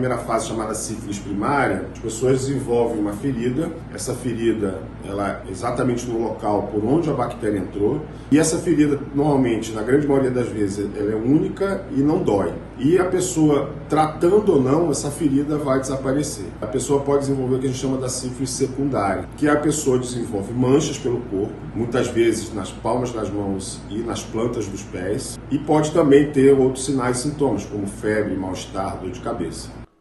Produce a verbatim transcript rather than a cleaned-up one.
primeira fase chamada sífilis primária, as pessoas desenvolvem uma ferida, essa ferida ela é exatamente no local por onde a bactéria entrou, e essa ferida normalmente, na grande maioria das vezes, ela é única e não dói. E a pessoa, tratando ou não, essa ferida vai desaparecer. A pessoa pode desenvolver o que a gente chama da sífilis secundária, que a pessoa desenvolve manchas pelo corpo, muitas vezes nas palmas das mãos e nas plantas dos pés, e pode também ter outros sinais e sintomas, como febre, mal-estar, dor de cabeça.